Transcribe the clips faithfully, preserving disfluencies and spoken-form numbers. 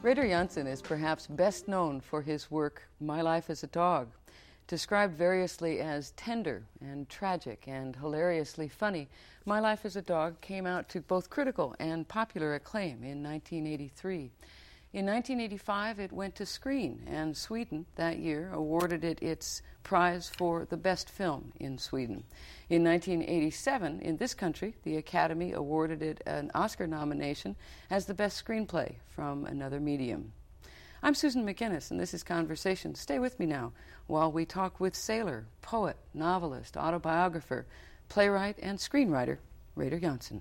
Reidar Jansen is perhaps best known for his work, My Life as a Dog. Described variously as tender and tragic and hilariously funny, My Life as a Dog came out to both critical and popular acclaim in nineteen eighty-three. In nineteen eighty-five, it went to screen, and Sweden that year awarded it its prize for the best film in Sweden. In nineteen eighty-seven, in this country, the Academy awarded it an Oscar nomination as the best screenplay from another medium. I'm Susan McGinnis, and this is Conversation. Stay with me now while we talk with sailor, poet, novelist, autobiographer, playwright, and screenwriter Reidar Jansen.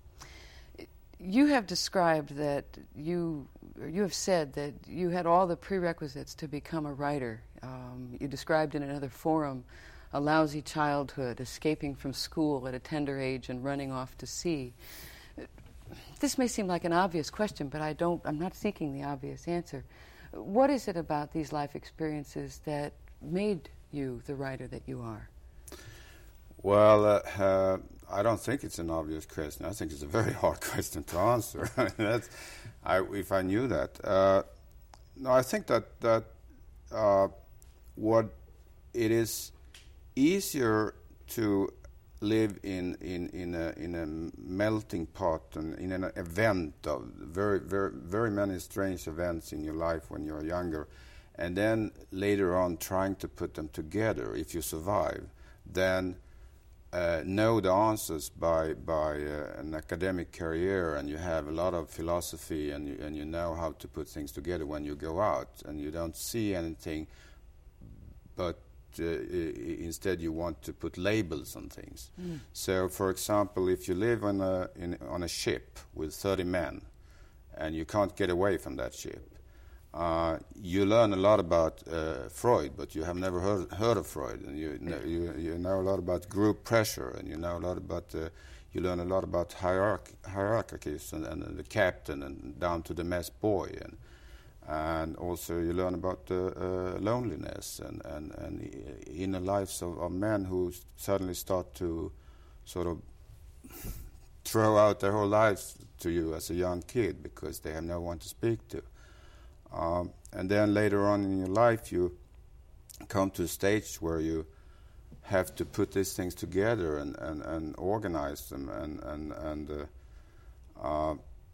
You have described that you, you have said that you had all the prerequisites to become a writer. Um, you described in another forum a lousy childhood, escaping from school at a tender age and running off to sea. This may seem like an obvious question, but I don't, I'm not seeking the obvious answer. What is it about these life experiences that made you the writer that you are? Well, uh, uh, I don't think it's an obvious question. I think it's a very hard question to answer. That's, I, if I knew that. Uh, no, I think that, that uh, what it is easier to live in, in, in, a, in a melting pot and in an event of very, very, very many strange events in your life when you're younger, and then later on trying to put them together if you survive, then uh, know the answers by, by uh, an academic career, and you have a lot of philosophy, and you, and you know how to put things together when you go out, and you don't see anything but Uh, instead you want to put labels on things. Mm. So, for example, if you live on a, in, on a ship with thirty men and you can't get away from that ship, uh, you learn a lot about uh, Freud, but you have never heard, heard of Freud, and you know, you, you know a lot about group pressure, and you know a lot about uh, you learn a lot about hierarch- hierarchies and, and the captain and down to the mess boy, and And also you learn about uh, uh, loneliness and, and, and inner lives of, of men who suddenly start to sort of throw out their whole lives to you as a young kid because they have no one to speak to. Um, and then later on in your life you come to a stage where you have to put these things together and, and, and organize them and, and, and uh, uh,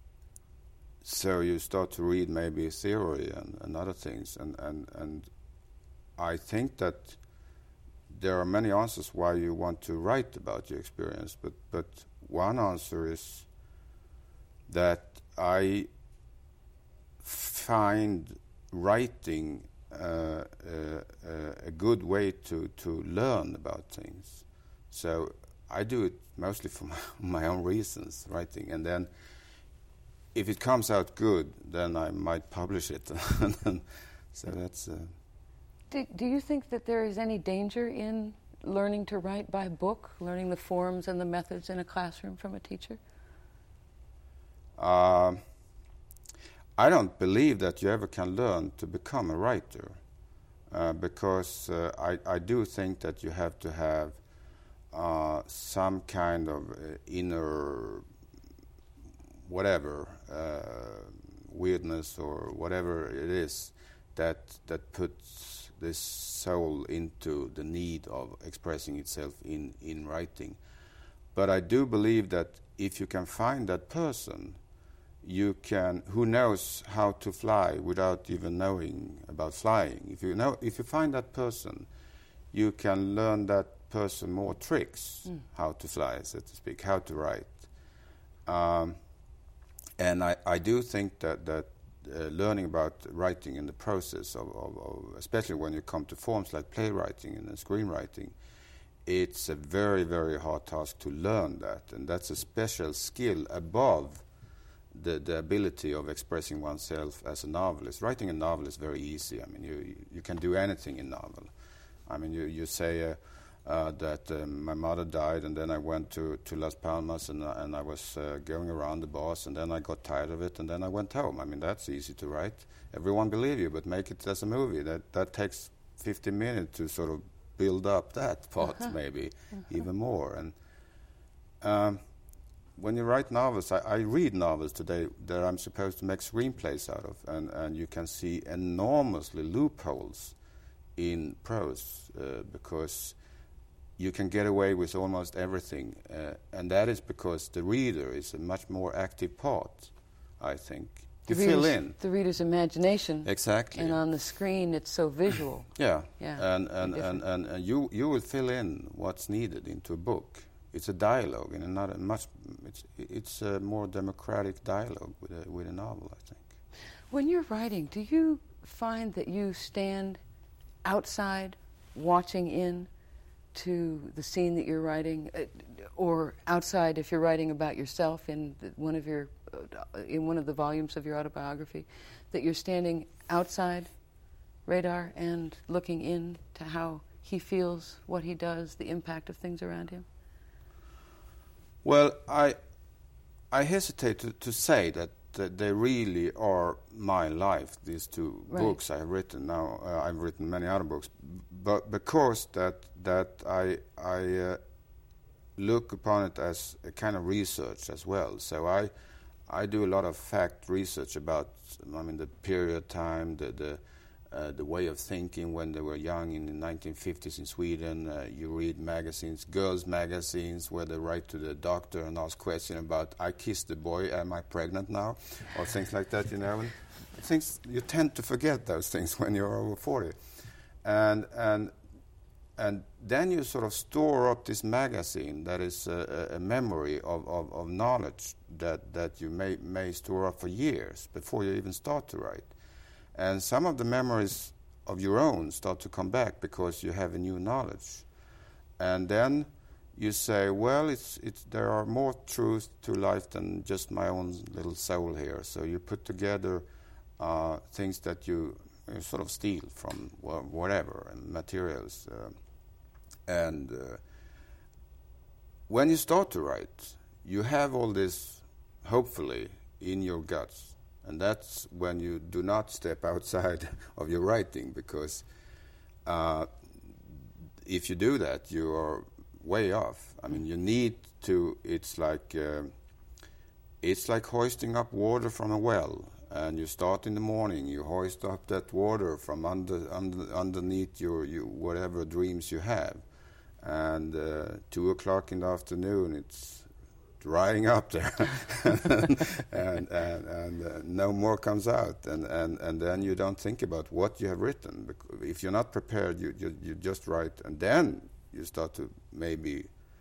so you start to read maybe theory and, and other things, and, and, and I think that there are many answers why you want to write about your experience, but, but one answer is that I find writing uh, uh, uh, a good way to, to learn about things. So I do it mostly for my, my own reasons, writing, and then if it comes out good, then I might publish it. So that's. Uh, do, do you think that there is any danger in learning to write by book, learning the forms and the methods in a classroom from a teacher? Uh, I don't believe that you ever can learn to become a writer, uh, because uh, I, I do think that you have to have uh, some kind of uh, inner whatever uh, weirdness or whatever it is that that puts this soul into the need of expressing itself in, in writing. But I do believe that if you can find that person, you can who knows how to fly without even knowing about flying. If you know, if you find that person, you can learn that person more tricks, mm. how to fly, so to speak, how to write. Um, And I, I do think that, that uh, learning about writing in the process, of, of, of, especially when you come to forms like playwriting and screenwriting, it's a very, very hard task to learn that. And that's a special skill above the, the ability of expressing oneself as a novelist. Writing a novel is very easy. I mean, you, you can do anything in novel. I mean, you, you say... Uh, Uh, that um, my mother died, and then I went to, to Las Palmas, and, uh, and I was uh, going around the bars, and then I got tired of it, and then I went home. I mean, that's easy to write. Everyone believe you, but make it as a movie. That that takes fifteen minutes to sort of build up that part, uh-huh. maybe uh-huh. even more. And um, when you write novels, I, I read novels today that I'm supposed to make screenplays out of, and, and you can see enormously loopholes in prose uh, because you can get away with almost everything, uh, and that is because the reader is a much more active part, I think. You the fill in. The reader's imagination. Exactly. And on the screen, it's so visual. Yeah. Yeah. And and, and, and, and you you will fill in what's needed into a book. It's a dialogue, and not a much. It's it's a more democratic dialogue with a with a novel, I think. When you're writing, do you find that you stand outside, watching in to the scene that you're writing, uh, or outside if you're writing about yourself in the, one of your uh, in one of the volumes of your autobiography, that you're standing outside Reidar and looking in to how he feels, what he does, the impact of things around him? Well, I I hesitate to, to say that, that they really are my life. These two right. books I have written now. Uh, I've written many other books, but because that that I I uh, look upon it as a kind of research as well. So I I do a lot of fact research about I mean the period time, the the uh, the way of thinking when they were young in the nineteen fifties in Sweden. Uh, you read magazines, girls' magazines, where they write to the doctor and ask questions about, I kissed the boy, am I pregnant now? Or things like that, you know. And things, you tend to forget those things when you're over forty. And, and, and then you sort of store up this magazine that is a, a memory of, of, of knowledge that, that you may, may store up for years before you even start to write. And some of the memories of your own start to come back because you have a new knowledge. And then you say, well, it's, it's, there are more truths to life than just my own little soul here. So you put together uh, things that you, you sort of steal from well, whatever, and materials. Uh, and uh, when you start to write, you have all this, hopefully, in your guts. And that's when you do not step outside of your writing, because uh, if you do that, you are way off. I mean, you need to. It's like uh, it's like hoisting up water from a well, and you start in the morning. You hoist up that water from under, under underneath your, your whatever dreams you have, and uh, two o'clock in the afternoon, it's drying up there, and, and, and uh, no more comes out, and, and, and then you don't think about what you have written. If you're not prepared, you, you, you just write, and then you start to maybe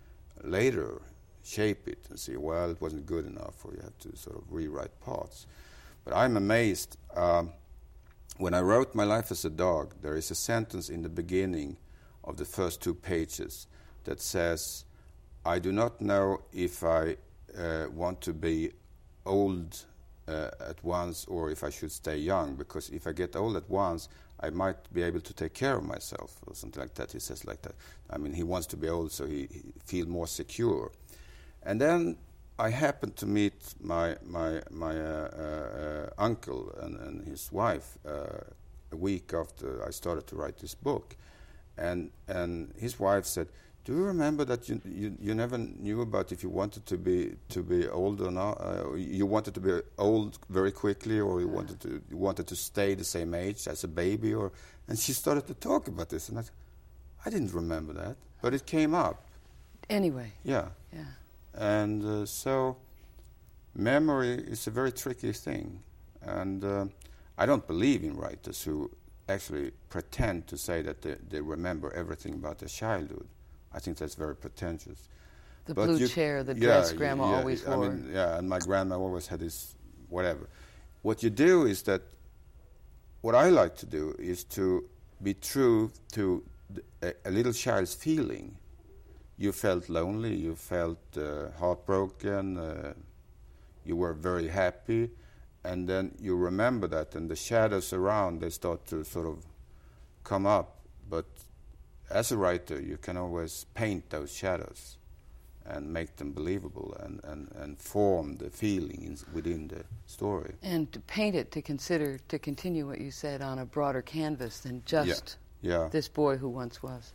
later shape it and see, well, it wasn't good enough, or you have to sort of rewrite parts. But I'm amazed. Um, when I wrote My Life as a Dog, there is a sentence in the beginning of the first two pages that says, I do not know if I uh, want to be old uh, at once or if I should stay young, because if I get old at once, I might be able to take care of myself, or something like that. He says like that. I mean, he wants to be old so he, he feel more secure. And then I happened to meet my my my uh, uh, uncle and, and his wife uh, a week after I started to write this book, and and his wife said, do you remember that you, you you never knew about if you wanted to be to be old or not? Uh, you wanted to be old very quickly, or you wanted to you wanted to stay the same age as a baby, or and she started to talk about this, and I, I didn't remember that, but it came up. Anyway. Yeah. Yeah. And uh, so, memory is a very tricky thing, and uh, I don't believe in writers who actually pretend to say that they, they remember everything about their childhood. I think that's very pretentious. The but blue you, chair, the yeah, dress grandma yeah, always I wore. mean, yeah, and my grandma always had this, whatever. What you do is that, what I like to do is to be true to the, a, a little child's feeling. You felt lonely, you felt uh, heartbroken, uh, you were very happy, and then you remember that, and the shadows around, they start to sort of come up. But as a writer, you can always paint those shadows and make them believable, and, and, and form the feeling in, within the story. And to paint it, to consider, to continue what you said, on a broader canvas than just yeah. Yeah. this boy who once was.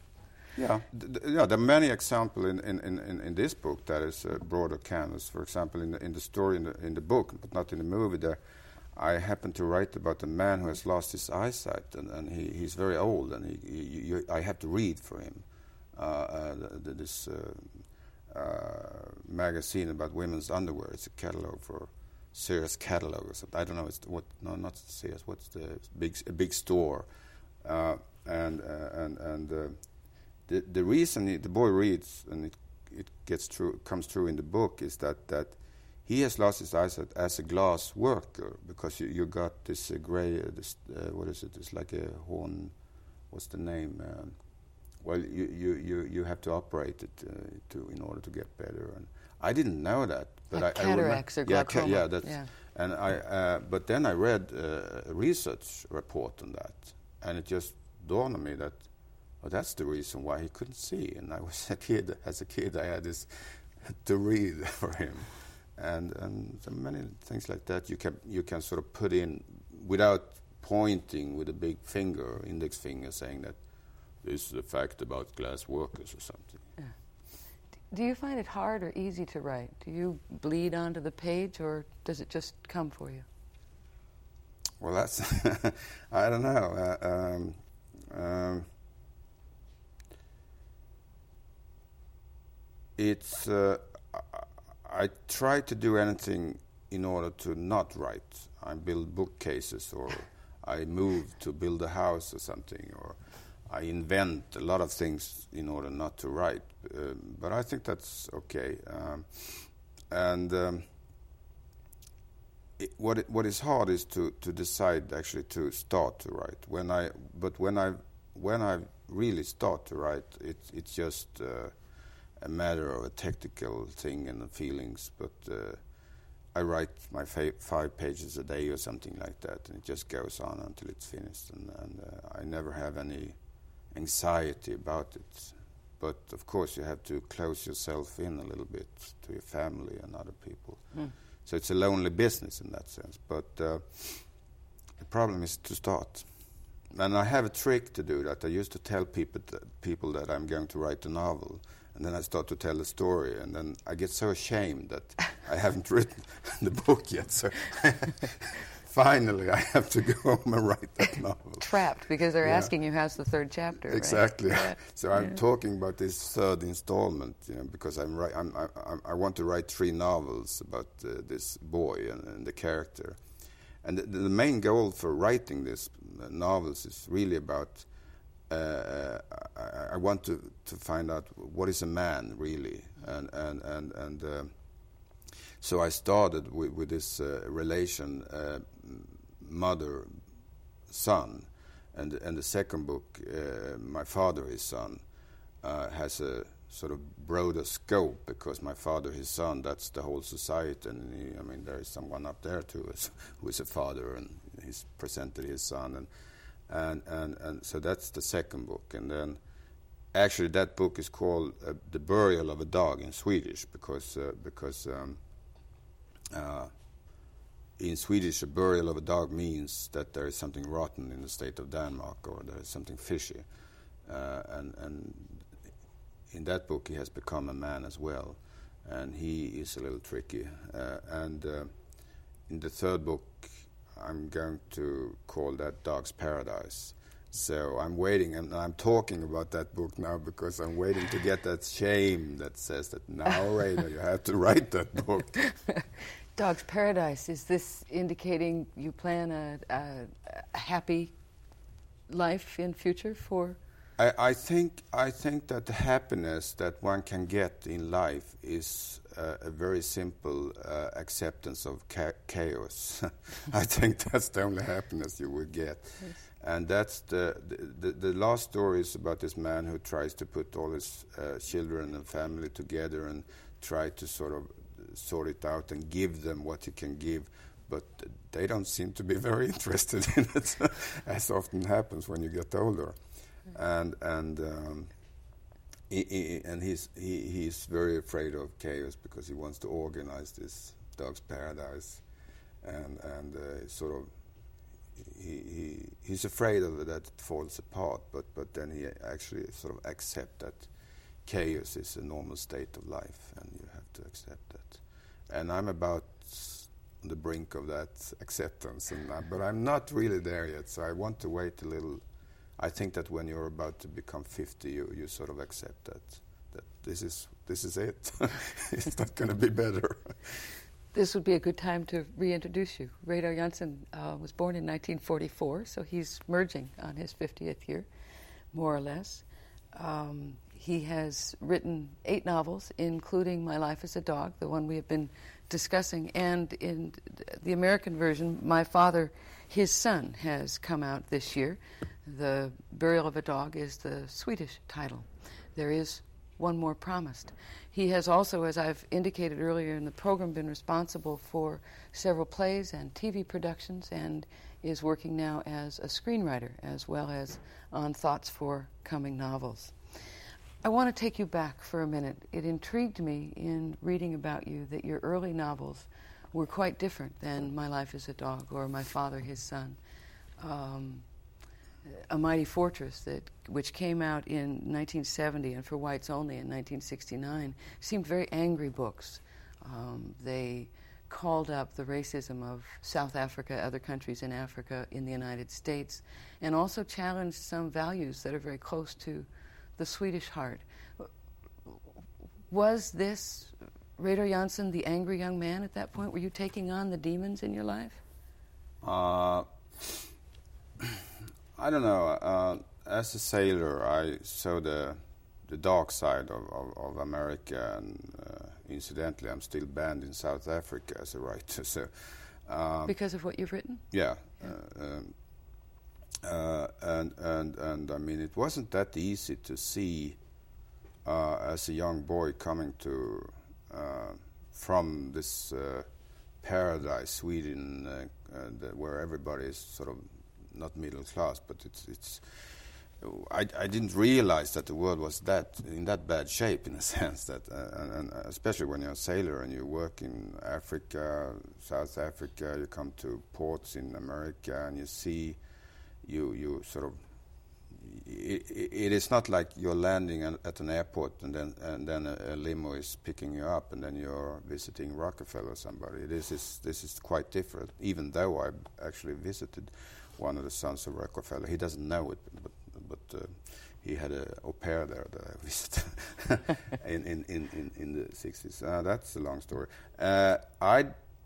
Yeah, th- th- yeah. There are many examples in, in, in, in this book that is a broader canvas. For example, in the, in the story in the, in the book, but not in the movie, there I happen to write about a man who has lost his eyesight, and, and he, he's very old, and he, he, you, I have to read for him uh, uh, the, the, this uh, uh, magazine about women's underwear. It's a catalog for Sears catalog or something. I don't know. It's what? No, not Sears. What's the big a big store? Uh, and uh, and and uh, the the reason he, the boy reads and it it gets true comes true in the book is that that. He has lost his eyesight as a glass worker because you, you got this uh, gray, uh, this, uh, what is it? It's like a horn, what's the name? Um, well, you, you, you, you have to operate it uh, to in order to get better. And I didn't know that. But like I, cataracts I or glaucoma. Yeah, ca- yeah, that's, yeah. And I, uh, but then I read uh, a research report on that, and it just dawned on me that, well, that's the reason why he couldn't see. And I was a kid, as a kid, I had this to read for him. And and so many things like that you can you can sort of put in without pointing with a big finger, index finger, saying that this is a fact about glass workers or something. Yeah. Do you find it hard or easy to write? Do you bleed onto the page, or does it just come for you? Well, that's I don't know. Uh, um, um, it's. Uh, I try to do anything in order to not write. I build bookcases, or I move to build a house or something, or I invent a lot of things in order not to write. Uh, but I think that's okay. Um, and um, it, what it, what is hard is to, to decide actually to start to write. When I but when I when I really start to write, it it's just. Uh, a matter of a technical thing and the feelings, but uh, I write my fa- five pages a day or something like that, and it just goes on until it's finished, and, and uh, I never have any anxiety about it. But of course you have to close yourself in a little bit to your family and other people. Mm. So it's a lonely business in that sense, but uh, the problem is to start. And I have a trick to do that. I used to tell people that, people that I'm going to write a novel, and then I start to tell the story, and then I get so ashamed that I haven't written the book yet. So finally, I have to go home and write that novel. Trapped, because they're yeah. asking you how's the third chapter. Exactly. Right? Yeah. So I'm yeah. talking about this third installment, you know, because I'm, ri- I'm I, I want to write three novels about uh, this boy and, and the character. And the, the main goal for writing these uh, novels is really about. Uh, I, I want to, to find out what is a man really, and and and and uh, so I started with, with this uh, relation, uh, mother, son, and and the second book, uh, my father, his son, uh, has a sort of broader scope because my father, his son, that's the whole society, and he, I mean there is someone up there too who is a father, and he's presented his son and. And, and and so that's the second book, and then actually that book is called uh, The Burial of a Dog in Swedish because uh, because um, uh, in Swedish a burial of a dog means that there is something rotten in the state of Denmark or there is something fishy, uh, and and in that book he has become a man as well, and he is a little tricky, uh, and uh, in the third book. I'm going to call that Dog's Paradise. So I'm waiting, and I'm talking about that book now because I'm waiting to get that shame that says that now, Reidar, you have to write that book. Dog's Paradise, is this indicating you plan a, a, a happy life in future for? I, I think I think that the happiness that one can get in life is uh, a very simple uh, acceptance of ca- chaos. I think that's the only happiness you will get. Yes. And that's the, the the last story is about this man who tries to put all his uh, children and family together and try to sort of sort it out and give them what he can give. But they don't seem to be very interested in it, as often happens when you get older. And and um, he, he, and he's he, he's very afraid of chaos because he wants to organize this Dog's Paradise, and and uh, sort of he, he he's afraid of it, that it falls apart, but but then he actually sort of accept that chaos is a normal state of life, and you have to accept that. And I'm about on the brink of that acceptance, and I, but I'm not really there yet. So I want to wait a little. I think that when you're about to become fifty, you you sort of accept that that this is this is it. It's not going to be better. This would be a good time to reintroduce you. Reidar Jansen uh, was born in nineteen forty-four, so he's merging on his fiftieth year, more or less. Um, he has written eight novels, including My Life as a Dog, the one we have been discussing, and in the American version, My Father, His Son, has come out this year. The Burial of a Dog is the Swedish title. There is one more promised. He has also, as I've indicated earlier in the program, been responsible for several plays and T V productions, and is working now as a screenwriter as well as on thoughts for coming novels. I want to take you back for a minute. It intrigued me in reading about you that your early novels were quite different than My Life as a Dog or My Father, His Son. Um, A Mighty Fortress, that which came out in nineteen seventy and for whites only in nineteen sixty-nine, seemed very angry books. Um, they called up the racism of South Africa, other countries in Africa, in the United States, and also challenged some values that are very close to the Swedish heart. Was this Reidar Jansen the angry young man at that point? Were you taking on the demons in your life? Uh, I don't know. Uh, as a sailor, I saw the the dark side of, of, of America, and uh, incidentally, I'm still banned in South Africa as a writer. So, um, because of what you've written? Yeah, yeah. Uh, um, uh, and and and I mean, it wasn't that easy to see uh, as a young boy coming to uh, from this uh, paradise, Sweden, uh, uh, the, where everybody is sort of not middle class, but it's it's. I, I didn't realize that the world was that in that bad shape, in a sense, that uh, and, and especially when you're a sailor and you work in Africa, South Africa, you come to ports in America and you see, you you sort of. It, it is not like you're landing at, at an airport and then and then a, a limo is picking you up and then you're visiting Rockefeller or somebody. This is this is quite different. Even though I actually visited one of the sons of Rockefeller, he doesn't know it, but but uh, he had a au pair there that I visited in, in, in, in, in the sixties. Uh, that's a long story. Uh, I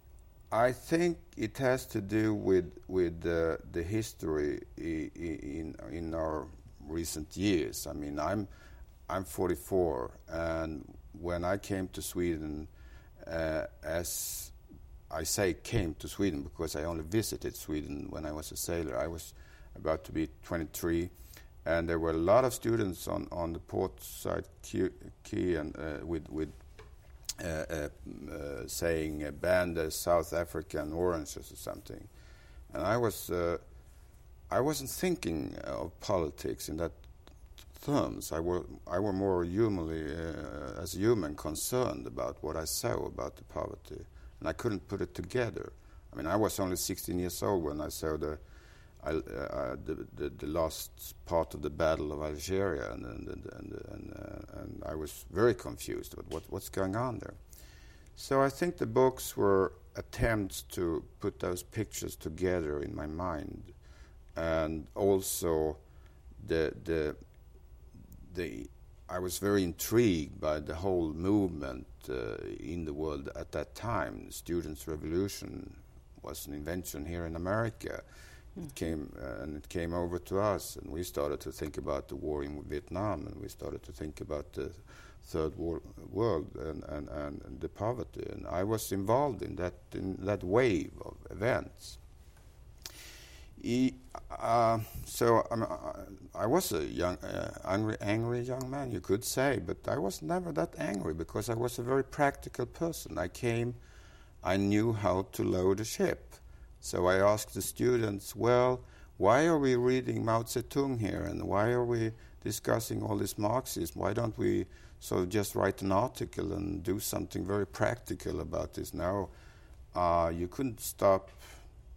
I think it has to do with with uh, the history I, in in our recent years. I mean, I'm I'm forty-four, and when I came to Sweden, uh, as I say came to Sweden because I only visited Sweden when I was a sailor. I was about to be twenty-three, and there were a lot of students on, on the port side quay and uh, with with uh, uh, uh, saying uh, ban the South African oranges or something, and I was uh, I wasn't thinking of politics in that terms. I were I were more humanly uh, as a human concerned about what I saw about the poverty. And I couldn't put it together. I mean, I was only sixteen years old when I saw the I, uh, the, the, the last part of the Battle of Algeria, and and and, and, and, uh, and I was very confused about what, what's going on there. So I think the books were attempts to put those pictures together in my mind, and also the the the. I was very intrigued by the whole movement uh, in the world at that time. The Students' Revolution was an invention here in America. Mm. It came uh, and it came over to us, and we started to think about the war in Vietnam, and we started to think about the Third war World and, and, and the poverty. And I was involved in that in that wave of events. He, uh, so um, I was a young, uh, angry, angry young man, you could say, but I was never that angry because I was a very practical person. I came, I knew how to load a ship. So I asked the students, well, why are we reading Mao Zedong here, and why are we discussing all this Marxism? Why don't we sort of just write an article and do something very practical about this? Now, uh, you couldn't stop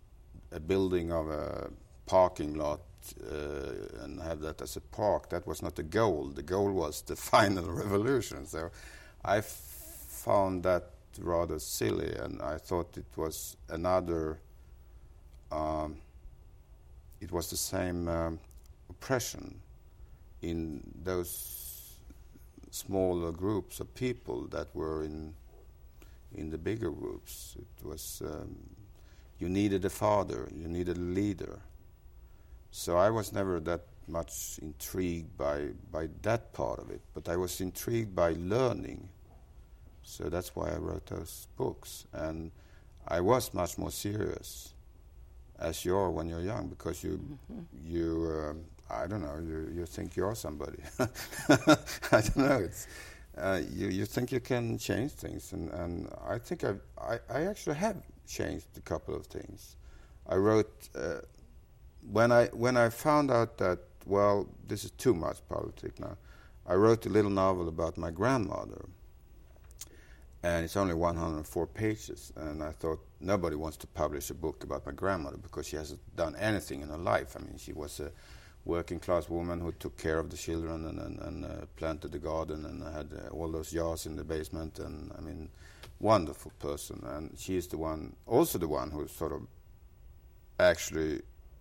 a building of a parking lot uh, and have that as a park. That was not the goal. The goal was the final revolution. So I f- found that rather silly, and I thought it was another, um, it was the same um, oppression in those smaller groups of people that were in in the bigger groups. It was, um, you needed a father, you needed a leader. So I was never that much intrigued by, by that part of it, but I was intrigued by learning. So that's why I wrote those books. And I was much more serious, as you are when you're young, because you, mm-hmm. you um, I don't know, you, you think you're somebody. I don't know, it's... Uh, you, you think you can change things, and, and I think I've, I I actually have changed a couple of things. I wrote uh, when I when I found out that, well, this is too much politics now. I wrote a little novel about my grandmother, and it's only one hundred four pages. And I thought nobody wants to publish a book about my grandmother because she hasn't done anything in her life. I mean, she was a working class woman who took care of the children and, and, and uh, planted the garden and had uh, all those jars in the basement, and I mean, wonderful person. And she is the one, also the one who sort of actually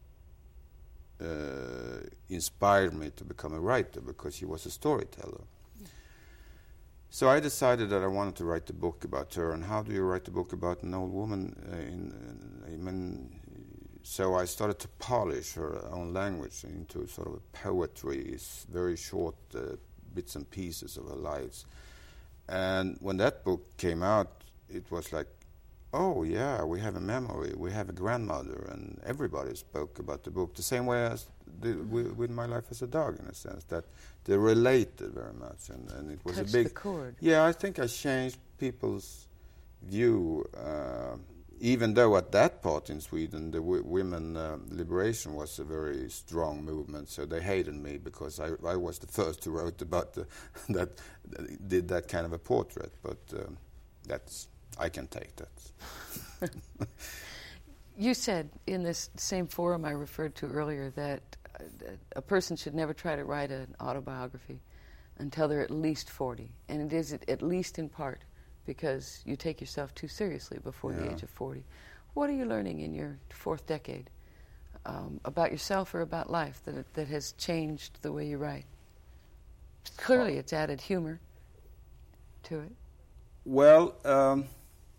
uh, inspired me to become a writer, because she was a storyteller. Yeah. So I decided that I wanted to write a book about her. And how do you write a book about an old woman? Uh, in, in, I mean, So I started to polish her own language into sort of a poetry, very short uh, bits and pieces of her lives. And when that book came out, it was like, oh yeah, we have a memory, we have a grandmother, and everybody spoke about the book the same way as the, with, with My Life as a Dog, in a sense, that they related very much, and, and it was Touched a big... the chord. Yeah, I think I changed people's view, uh, even though at that part in Sweden, the w- women uh, liberation was a very strong movement, so they hated me because I, I was the first who wrote about the, that, did that kind of a portrait. But um, that's, I can take that. You said in this same forum I referred to earlier that uh, a person should never try to write an autobiography until they're at least forty, and it is at, at least in part because you take yourself too seriously before yeah. the age of forty. What are you learning in your fourth decade um, about yourself or about life that that has changed the way you write? Clearly, oh. it's added humor to it. Well, um,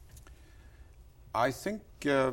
I think uh,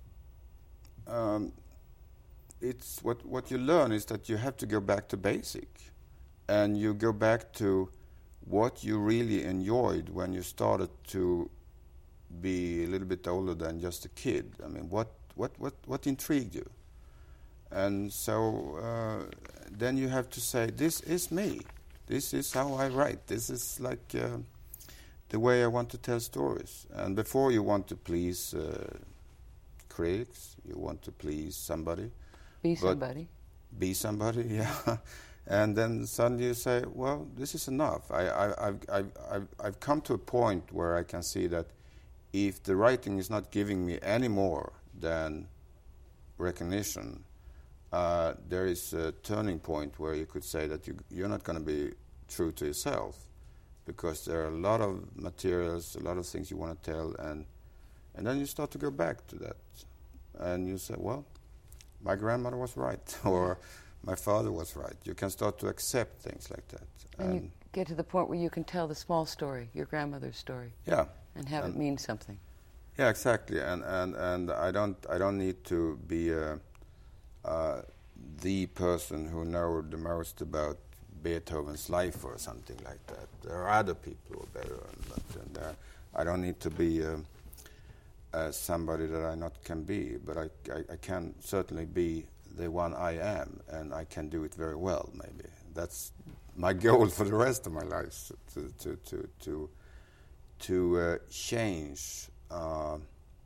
um, it's what what you learn is that you have to go back to basic, and you go back to what you really enjoyed when you started to be a little bit older than just a kid. I mean, what what what, what intrigued you? And so uh, then you have to say, this is me. This is how I write. This is like uh, the way I want to tell stories. And before you want to please uh, critics, you want to please somebody. Be somebody. Be somebody, yeah. And then suddenly you say, well, this is enough. I, I, I've, I've, I've, I've come to a point where I can see that if the writing is not giving me any more than recognition, uh, there is a turning point where you could say that you, you're not going to be true to yourself, because there are a lot of materials, a lot of things you want to tell, and and then you start to go back to that. And you say, well, my grandmother was right, or my father was right. You can start to accept things like that. And, and you get to the point where you can tell the small story, your grandmother's story. Yeah. And have and it mean something. Yeah, exactly. And and, and I don't I don't need to be a, uh, the person who knows the most about Beethoven's life or something like that. There are other people who are better, but and, uh, I don't need to be uh, uh, somebody that I not can be, but I, I, I can certainly be the one I am, and I can do it very well. Maybe that's my goal for the rest of my life, to to to to to uh, change uh,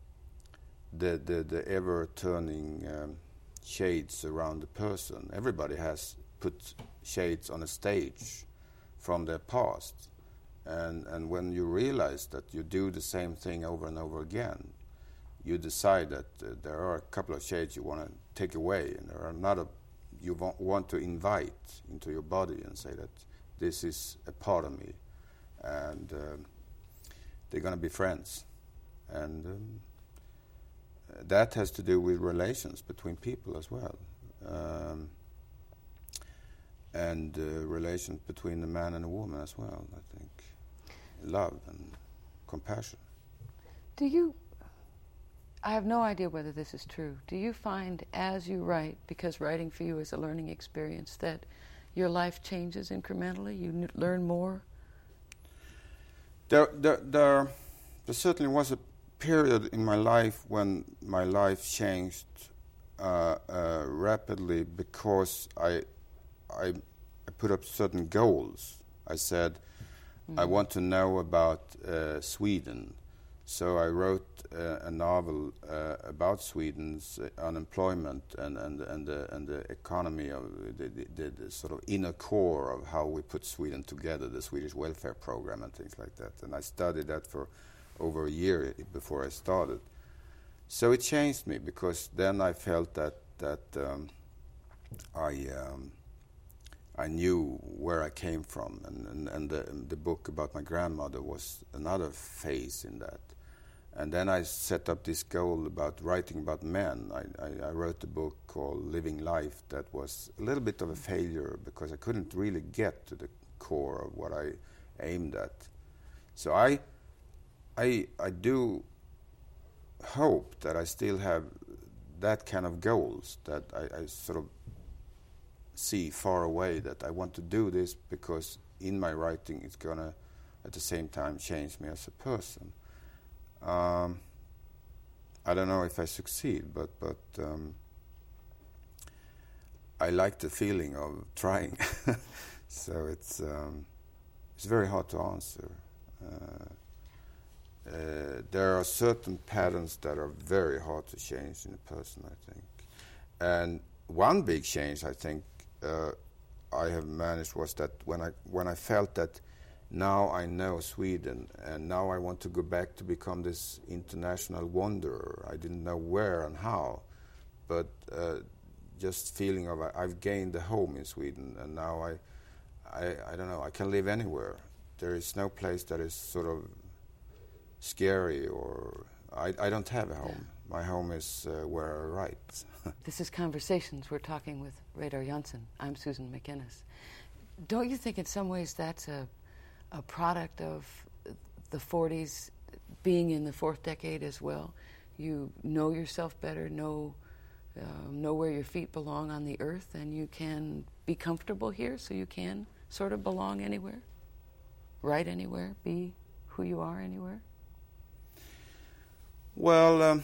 the the the ever turning um, shades around the person. Everybody has put shades on a stage from their past, and and when you realize that you do the same thing over and over again, you decide that uh, there are a couple of shades you want to take away, and there are another you wa- want to invite into your body and say that this is a part of me, and um, they're going to be friends. And um, that has to do with relations between people as well, um, and uh, relations between a man and a woman as well, I think. Love and compassion. Do you, I have no idea whether this is true, do you find as you write, because writing for you is a learning experience, that your life changes incrementally, you n- learn more? There, there, there, there certainly was a period in my life when my life changed uh, uh, rapidly because I, I, I put up certain goals. I said, mm-hmm. I want to know about uh, Sweden. So I wrote uh, a novel uh, about Sweden's uh, unemployment and and and the, and the economy of the, the, the sort of inner core of how we put Sweden together, the Swedish welfare program and things like that. And I studied that for over a year before I started. So it changed me because then I felt that that um, I um, I knew where I came from, and and, and the, the book about my grandmother was another phase in that. And then I set up this goal about writing about men. I, I, I wrote a book called Living Life that was a little bit of a failure because I couldn't really get to the core of what I aimed at. So I, I, I do hope that I still have that kind of goals, that I, I sort of see far away, that I want to do this because in my writing it's going to, at the same time, change me as a person. Um, I don't know if I succeed, but but um, I like the feeling of trying. So it's um, it's very hard to answer. Uh, uh, there are certain patterns that are very hard to change in a person, I think. And one big change I think uh, I have managed was that when I when I felt that now I know Sweden, and now I want to go back to become this international wanderer. I didn't know where and how, but uh, just feeling of I, I've gained a home in Sweden, and now I, I, I don't know, I can live anywhere. There is no place that is sort of scary, or I, I don't have a home. My home is uh, where I write. This is Conversations. We're talking with Reidar Jansen. I'm Susan McInnes. Don't you think in some ways that's a a product of the forties, being in the fourth decade as well? You know yourself better, know uh, know where your feet belong on the earth, and you can be comfortable here, so you can sort of belong anywhere, write anywhere, be who you are anywhere? Well, um,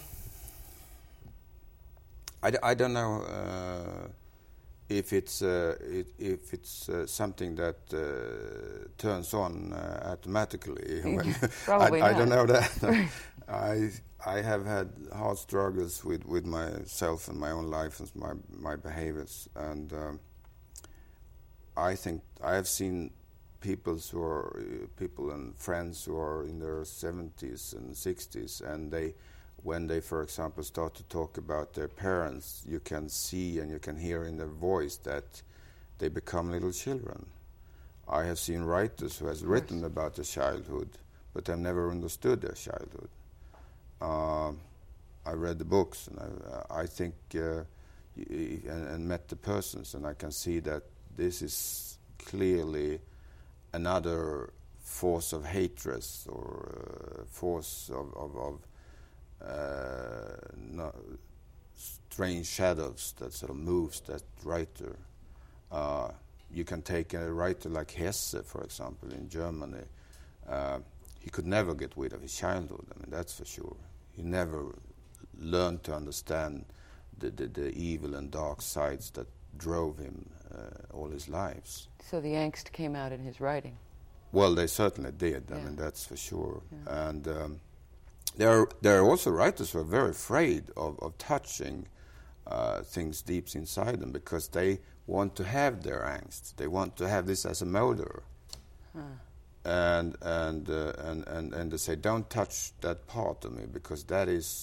I, d- I don't know uh, if it's uh, it, if it's uh, something that uh, turns on uh, automatically. When Probably I, not. I don't know that. I I have had hard struggles with, with myself and my own life and my my behaviors, and um, I think I have seen people who are uh, people and friends who are in their seventies and sixties, and they. When they, for example, start to talk about their parents, you can see and you can hear in their voice that they become little children. I have seen writers who has written about their childhood, but have never understood their childhood. Uh, I read the books, and I, I think, uh, y- and, and met the persons, and I can see that this is clearly another force of hatred or uh, force of, of, of Uh, no, strange shadows that sort of moves that writer. Uh, you can take a writer like Hesse, for example, in Germany. Uh, he could never get rid of his childhood. I mean, that's for sure. He never learned to understand the, the, the evil and dark sides that drove him uh, all his lives. So the angst came out in his writing. Well, they certainly did. Yeah. I mean, that's for sure. Yeah. And um, There are, there are also writers who are very afraid of, of touching uh, things deep inside them because they want to have their angst. They want to have this as a motor. Huh. And and, uh, and and and they say, don't touch that part of me because that is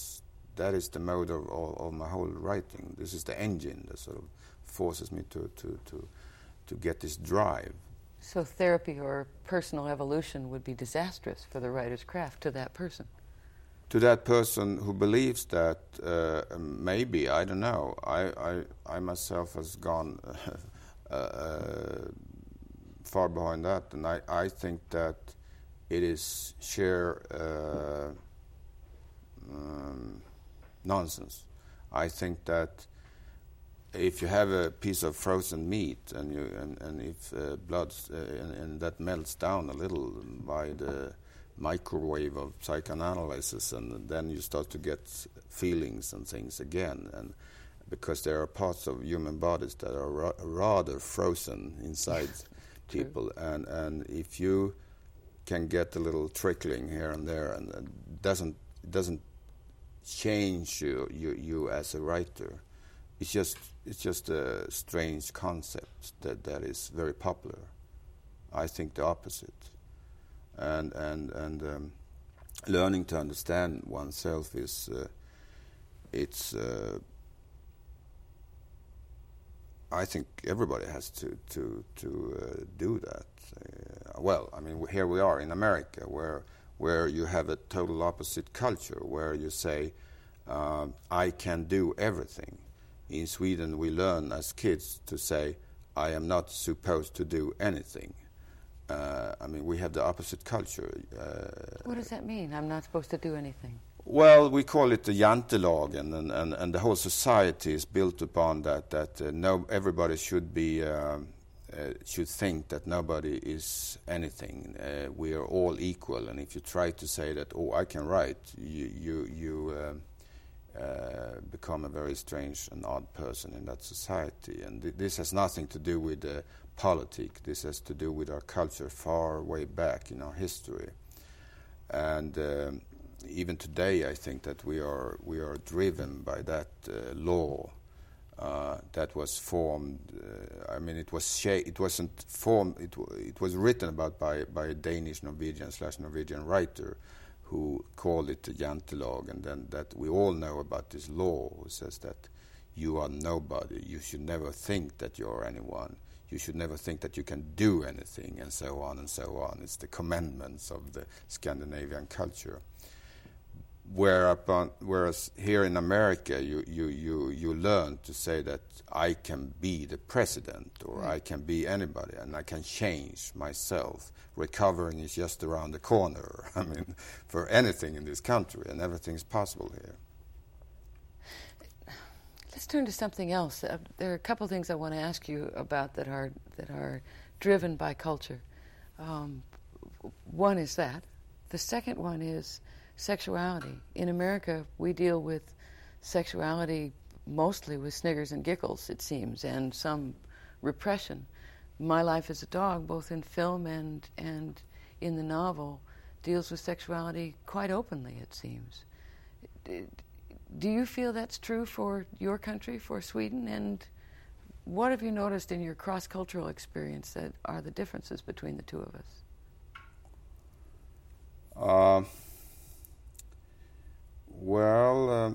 that is the mode of, of, of my whole writing. This is the engine that sort of forces me to, to, to, to get this drive. So therapy or personal evolution would be disastrous for the writer's craft to that person? To that person who believes that, uh, maybe, I don't know. I, I, I myself has gone uh, uh, far behind that, and I, I think that it is sheer uh, um, nonsense. I think that if you have a piece of frozen meat and you and, and if uh, blood uh, and, and that melts down a little by the microwave of psychoanalysis, and then you start to get feelings and things again, and because there are parts of human bodies that are ra- rather frozen inside people, and and if you can get a little trickling here and there, and it doesn't it doesn't change you, you you as a writer. It's just it's just a strange concept that, that is very popular. I think the opposite. And and and um, learning to understand oneself is uh, it's. Uh, I think everybody has to to to uh, do that. Uh, well, I mean, here we are in America, where where you have a total opposite culture, where you say, uh, "I can do everything." In Sweden, we learn as kids to say, "I am not supposed to do anything." Uh, I mean, we have the opposite culture. Uh, what does that mean? I'm not supposed to do anything. Well, we call it the Jantelagen, and, and, and the whole society is built upon that. That uh, no, everybody should be um, uh, should think that nobody is anything. Uh, we are all equal, and if you try to say that, oh, I can write, you you you. Um, Uh, become a very strange and odd person in that society. And th- this has nothing to do with uh, politics. This has to do with our culture far way back in our history. And um, even today, I think that we are we are driven by that uh, law uh, that was formed. Uh, I mean, it was sh- it wasn't formed. It w- it was written about by by a Danish Norwegian slash Norwegian writer, who called it the Jantelag, and then that we all know about this law, who says that you are nobody, you should never think that you're anyone, you should never think that you can do anything, and so on and so on. It's the commandments of the Scandinavian culture. Whereupon, whereas here in America, you, you, you, you learn to say that I can be the president, or mm. I can be anybody, and I can change myself. Recovering is just around the corner. I mean, for anything in this country, and everything is possible here. Let's turn to something else. Uh, there are a couple of things I want to ask you about that are that are driven by culture. Um, one is that. The second one is sexuality. In America, we deal with sexuality mostly with sniggers and giggles, it seems, and some repression. My Life as a Dog, both in film and and in the novel, deals with sexuality quite openly, it seems. Do you feel that's true for your country, for Sweden? And what have you noticed in your cross-cultural experience that are the differences between the two of us? Uh, well, um,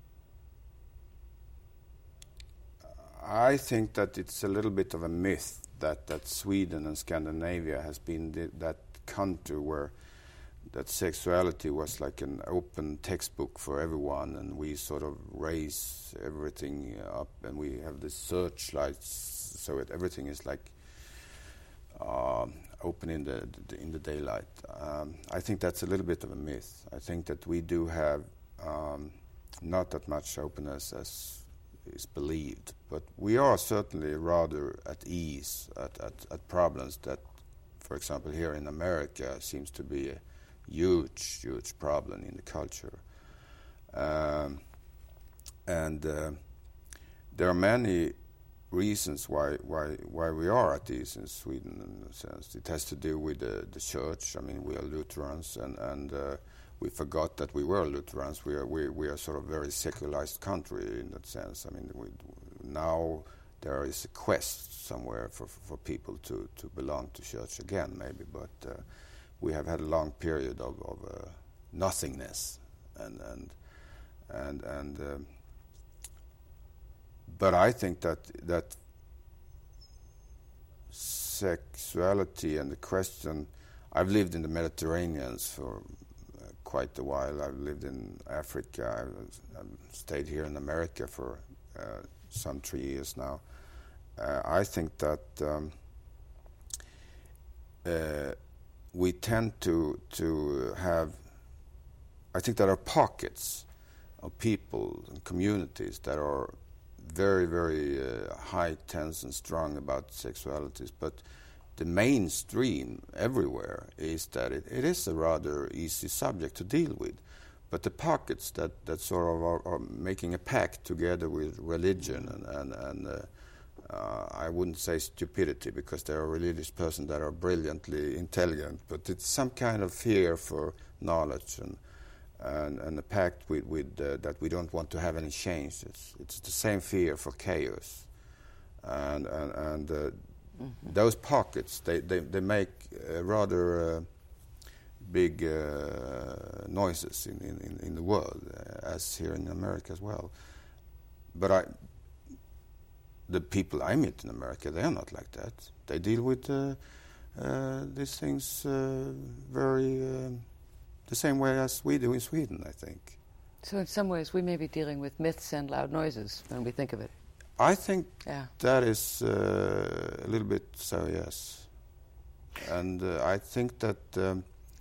I think that it's a little bit of a myth that, that Sweden and Scandinavia has been the, that country where that sexuality was like an open textbook for everyone, and we sort of raise everything up, and we have the searchlights, so it, everything is like uh, open in the, the in the daylight. Um, I think that's a little bit of a myth. I think that we do have um, not that much openness as is believed, but we are certainly rather at ease at, at, at problems that, for example, here in America seems to be a huge, huge problem in the culture. Um, and uh, there are many reasons why, why, why we are at ease in Sweden, in a sense. It has to do with the, the church. I mean, we are Lutherans, and, and uh, we forgot that we were Lutherans. We are we, we are sort of a very secularized country in that sense. I mean, we, now there is a quest somewhere for, for people to, to belong to church again, maybe, but uh, we have had a long period of, of uh, nothingness, and and and and um, but I think that that sexuality and the question. I've lived in the Mediterranean for uh, quite a while. I've lived in Africa. I've, I've stayed here in America for uh, some three years now. Uh, I think that um, uh, we tend to to have. I think there are pockets of people and communities that are very, very uh, high, tense, and strong about sexualities, but the mainstream everywhere is that it, it is a rather easy subject to deal with. But the pockets that, that sort of are, are making a pact together with religion and, and, and uh, uh, I wouldn't say stupidity, because there are religious persons that are brilliantly intelligent, but it's some kind of fear for knowledge and and, and a pact with, with uh, that we don't want to have any changes. It's the same fear for chaos. And, and, and uh, Mm-hmm. those pockets, they, they, they make uh, rather uh, big uh, noises in, in, in the world, uh, as here in America as well. But I, the people I meet in America, they are not like that. They deal with uh, uh, these things uh, very uh, the same way as we do in Sweden, I think. So in some ways we may be dealing with myths and loud noises when we think of it. I think yeah. that is uh, a little bit so, yes. And uh, I think that um,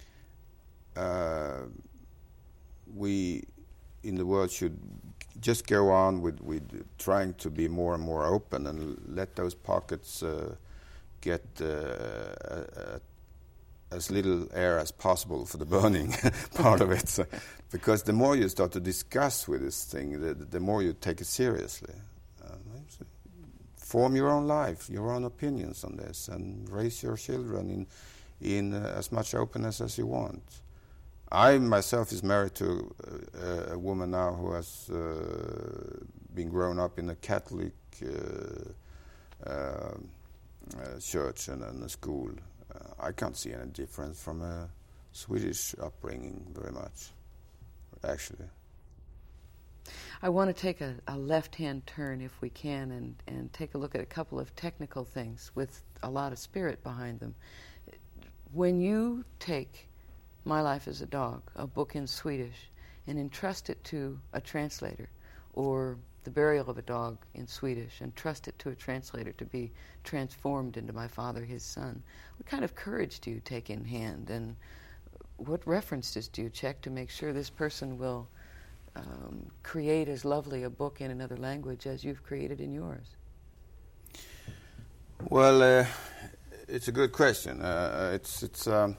uh, we in the world should just go on with, with trying to be more and more open and let those pockets uh, get uh, uh, as little air as possible for the burning part of it. So, because the more you start to discuss with this thing, the, the more you take it seriously. Form your own life, your own opinions on this, and raise your children in in uh, as much openness as you want. I myself is married to uh, a woman now who has uh, been grown up in a Catholic uh, uh, uh, church and, and a school. Uh, I can't see any difference from a Swedish upbringing very much, actually. I want to take a, a left-hand turn, if we can, and, and take a look at a couple of technical things with a lot of spirit behind them. When you take My Life as a Dog, a book in Swedish, and entrust it to a translator, or The Burial of a Dog in Swedish, and trust it to a translator to be transformed into My Father, His Son, what kind of courage do you take in hand, and what references do you check to make sure this person will Um, create as lovely a book in another language as you've created in yours? Well, uh, it's a good question. Uh, it's it's. Um,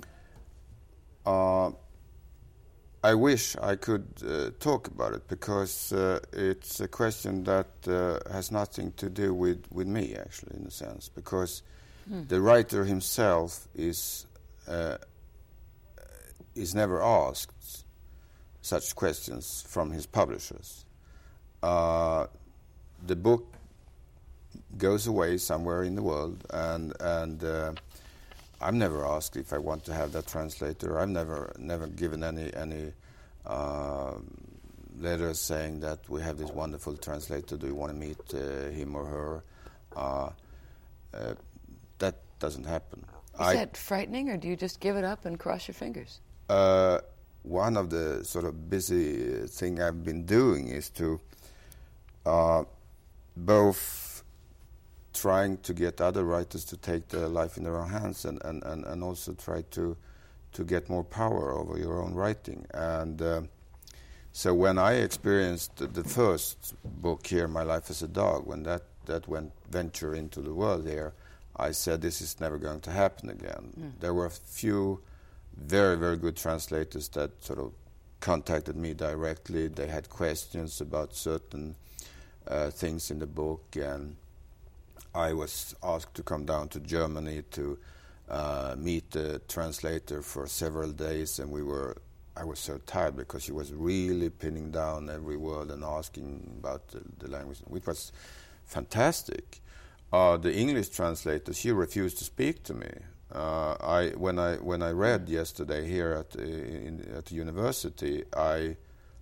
uh, I wish I could uh, talk about it, because uh, it's a question that uh, has nothing to do with, with me, actually, in a sense, because hmm. the writer himself is uh, is never asked such questions from his publishers. Uh, the book goes away somewhere in the world, and and uh, I'm never asked if I want to have that translator. I've never never given any any uh, letters saying that we have this wonderful translator. Do you want to meet uh, him or her? Uh, uh, that doesn't happen. Is I, that frightening, or do you just give it up and cross your fingers? Uh, One of the sort of busy thing I've been doing is to uh, both trying to get other writers to take their life in their own hands, and, and, and, and also try to to get more power over your own writing. And uh, so when I experienced the, the first book here, My Life as a Dog, when that, that went venture into the world here, I said this is never going to happen again. Mm. There were a few very, very good translators that sort of contacted me directly. They had questions about certain uh, things in the book, and I was asked to come down to Germany to uh, meet the translator for several days, and we were I was so tired because she was really pinning down every word and asking about the, the language, which was fantastic. Uh, the English translator, she refused to speak to me. Uh, I when I when I read yesterday here at uh, in, at the university, I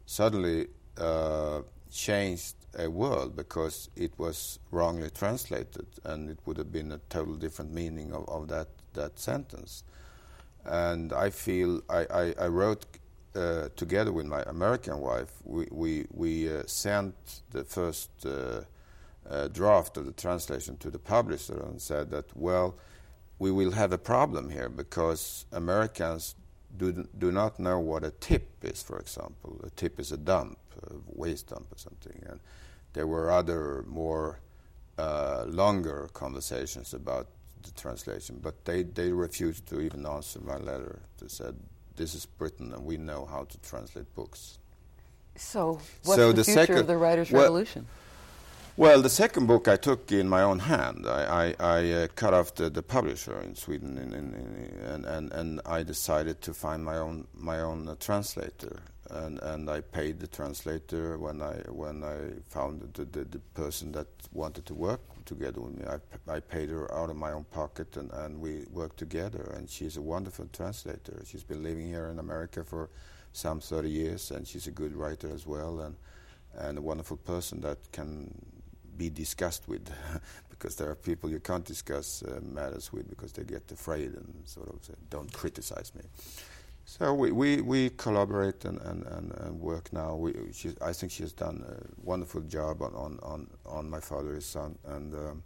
suddenly uh, changed a world because it was wrongly translated, and it would have been a total different meaning of, of that, that sentence. And I feel I, I, I wrote uh, together with my American wife, we, we, we uh, sent the first uh, uh, draft of the translation to the publisher and said that, well, we will have a problem here because Americans do, do not know what a tip is, for example. A tip is a dump, a waste dump or something. And there were other more uh, longer conversations about the translation, but they, they refused to even answer my letter. They said, this is Britain and we know how to translate books. So what's so the, the future second, of the Writers' well, Revolution? Well, the second book I took in my own hand. I, I, I uh, cut off the, the publisher in Sweden, in, in, in, and, and, and I decided to find my own my own uh, translator, and, and I paid the translator when I when I found the, the, the person that wanted to work together with me. I, I paid her out of my own pocket, and, and we worked together. And she's a wonderful translator. She's been living here in America for some thirty years, and she's a good writer as well, and and a wonderful person that can be discussed with, because there are people you can't discuss uh, matters with because they get afraid and sort of say, don't criticize me. So we, we, we collaborate and, and, and, and work now. We, she's, I think she has done a wonderful job on, on, on, on My Father Is Son, and um,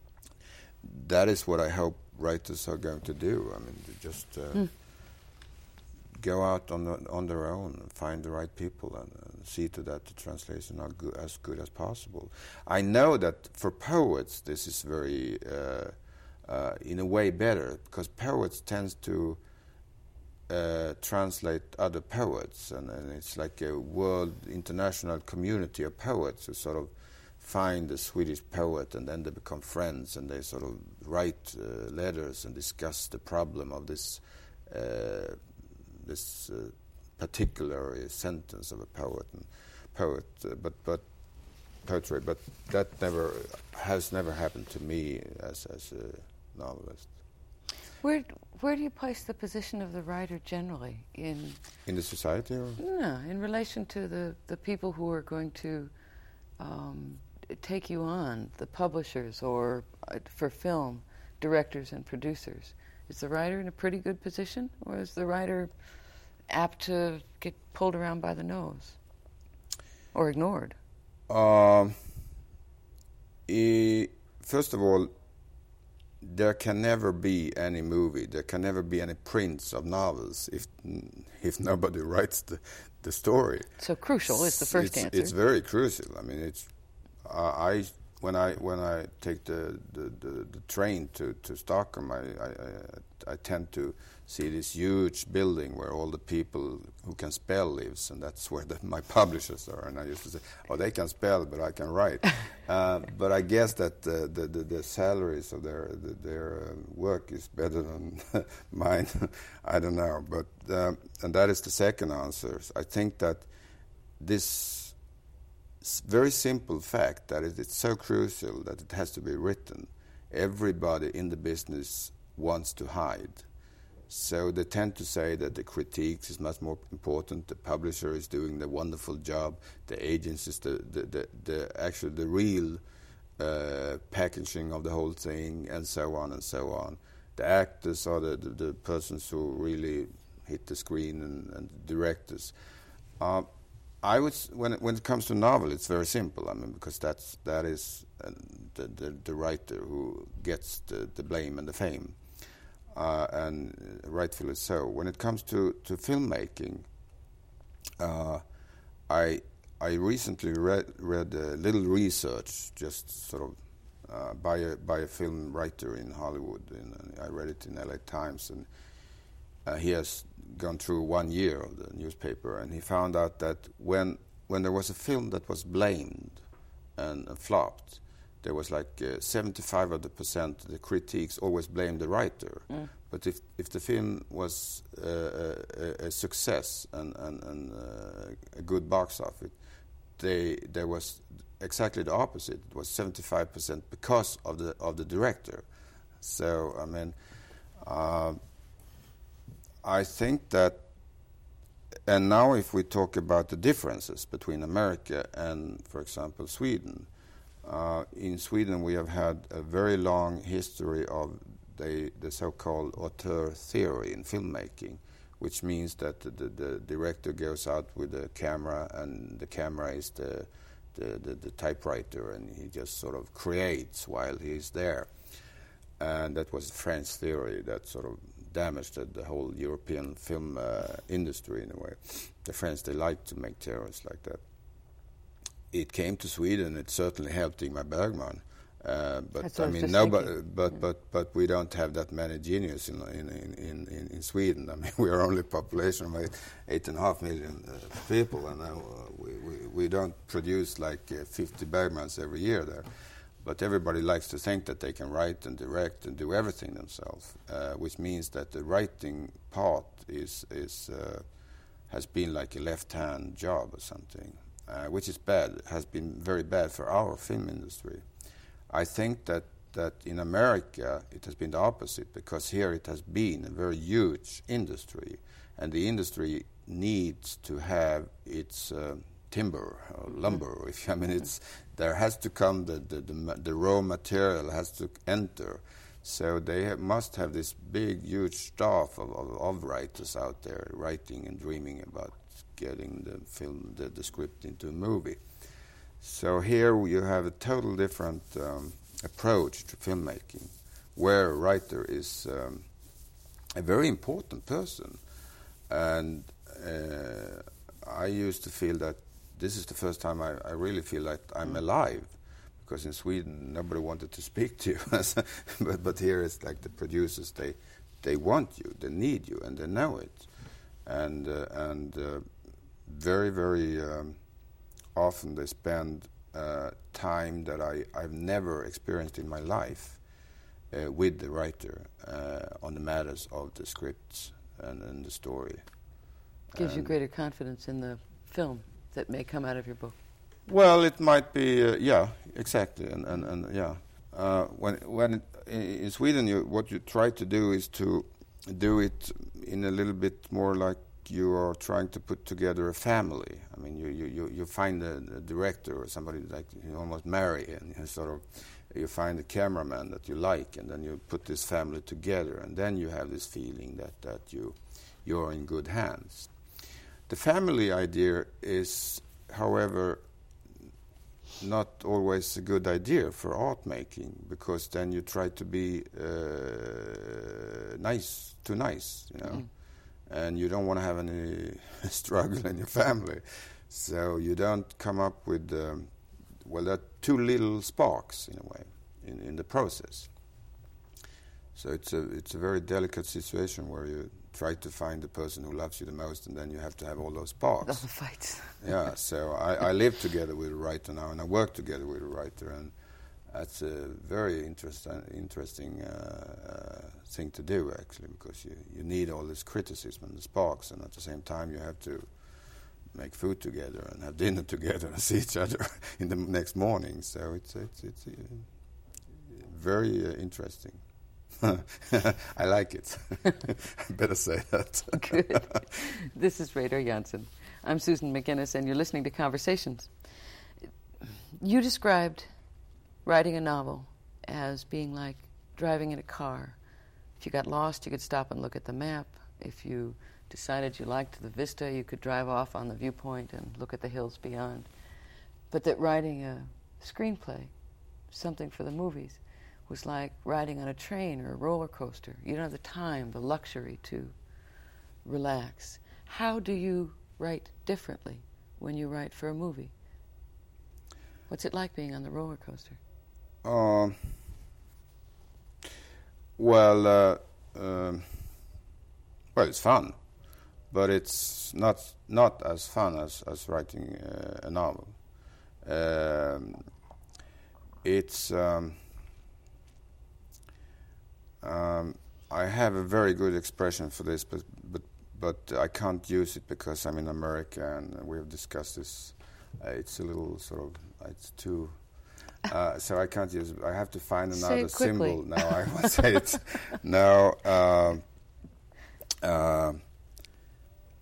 that is what I hope writers are going to do. I mean, just uh, mm. go out on, the, on their own and find the right people and, and see to that the translation are go- as good as possible. I know that for poets this is very, uh, uh, in a way, better, because poets tend to uh, translate other poets, and, and it's like a world, international community of poets who sort of find a Swedish poet and then they become friends and they sort of write uh, letters and discuss the problem of this uh, this uh, particular uh, sentence of a poet and poet, uh, but but poetry. But that never has never happened to me as as a novelist. Where where do you place the position of the writer generally in in the society, or no, in relation to the the people who are going to um, take you on, the publishers, or uh, for film, directors and producers? Is the writer in a pretty good position, or is the writer apt to get pulled around by the nose or ignored? Um, e- first of all, there can never be any movie, there can never be any prints of novels if if nobody writes the, the story. So crucial is the first it's, answer. It's very crucial. I mean, it's uh, I when I when I take the the, the, the train to, to Stockholm, I, I, I I tend to see this huge building where all the people who can spell lives, and that's where the, my publishers are. And I used to say, oh, they can spell, but I can write. uh, but I guess that uh, the, the the salaries of their the, their uh, work is better than mine. I don't know, but um, and that is the second answer. I think that this very simple fact that it, it's so crucial that it has to be written, everybody in the business wants to hide. So they tend to say that the critiques is much more important, the publisher is doing the wonderful job, the agency is the, the, the, the actually the real uh, packaging of the whole thing, and so on and so on. The actors are the, the, the persons who really hit the screen, and, and the directors. Uh, I would, when it, when it comes to novel, it's very simple. I mean, because that's that is uh, the, the the writer who gets the, the blame and the fame, uh, and rightfully so. When it comes to to filmmaking, uh, I I recently read read a little research, just sort of uh, by a by a film writer in Hollywood, and I read it in L A Times, and uh, he has gone through one year of the newspaper, and he found out that when when there was a film that was blamed and uh, flopped, there was like uh, seventy-five of the percent the critiques always blamed the writer. Mm. But if if the film was uh, a, a success and and, and uh, a good box office, they there was exactly the opposite. It was seventy-five percent because of the of the director. So I mean. Uh, I think that and now if we talk about the differences between America and, for example, Sweden, uh, in Sweden we have had a very long history of the, the so-called auteur theory in filmmaking, which means that the, the, the director goes out with a camera, and the camera is the, the, the, the typewriter, and he just sort of creates while he's there. And that was French theory that sort of damaged the, the whole European film uh, industry in a way. The French, they like to make terrorists like that. It came to Sweden, it certainly helped Ingmar Bergman. Uh, but That's I what I was mean, just no, but, thinking. but Yeah. but but we don't have that many geniuses in in, in, in in Sweden. I mean, we are only a population of eight, eight and a half million uh, people, and uh, we, we we don't produce like uh, fifty Bergmans every year there. But everybody likes to think that they can write and direct and do everything themselves, uh, which means that the writing part is is uh, has been like a left-hand job or something, uh, which is bad. Has been very bad for our film industry. I think that, that in America it has been the opposite, because here it has been a very huge industry, and the industry needs to have its uh, timber or lumber. If I mean, it's there has to come the the, the ma- the raw material has to enter, so they have, must have this big huge staff of, of, of writers out there writing and dreaming about getting the film the, the script into a movie. So here you have a total different um, approach to filmmaking, where a writer is um, a very important person. And uh, I used to feel that this is the first time I, I really feel like I'm alive, because in Sweden nobody wanted to speak to you. but, but here it's like the producers, they, they want you, they need you, and they know it. And, uh, and uh, very, very... Um, often they spend uh, time that I, I've never experienced in my life uh, with the writer uh, on the matters of the scripts and, and the story. Gives you And greater confidence in the film that may come out of your book. well, it might be, uh, yeah, exactly, and, and, and yeah. Uh, when when it, in Sweden, you, what you try to do is to do it in a little bit more like you are trying to put together a family. I mean, you you, you, you find a, a director or somebody like you almost marry, and you sort of you find a cameraman that you like, and then you put this family together, and then you have this feeling that, that you you're in good hands. The family idea is, however, not always a good idea for art making, because then you try to be uh, nice, too nice, you know. Mm. And you don't want to have any struggle in your family. So you don't come up with, um, well, there are too little sparks, in a way, in, in the process. So it's a it's a very delicate situation where you try to find the person who loves you the most, and then you have to have all those sparks. All the fights. Yeah, so I, I live together with a writer now, and I work together with a writer, and that's a very interesting interesting uh, uh, thing to do, actually, because you, you need all this criticism and the sparks, and at the same time you have to make food together and have dinner together and see each other in the next morning. So it's it's it's uh, very uh, interesting. I like it. I better say that. Good. This is Reidar Jansen. I'm Susan McGinnis, and you're listening to Conversations. You described writing a novel as being like driving in a car. If you got lost, you could stop and look at the map. If you decided you liked the vista, you could drive off on the viewpoint and look at the hills beyond. But that writing a screenplay, something for the movies, was like riding on a train or a roller coaster. You don't have the time, the luxury to relax. How do you write differently when you write for a movie? What's it like being on the roller coaster? Um, well, uh, um, well, it's fun, but it's not not as fun as as writing uh, a novel. Um, it's um, um, I have a very good expression for this, but but but I can't use it because I'm in America, and we have discussed this. Uh, it's a little sort of it's too. Uh, so I can't use it. I have to find another symbol. No, I won't say it. No. Uh, uh,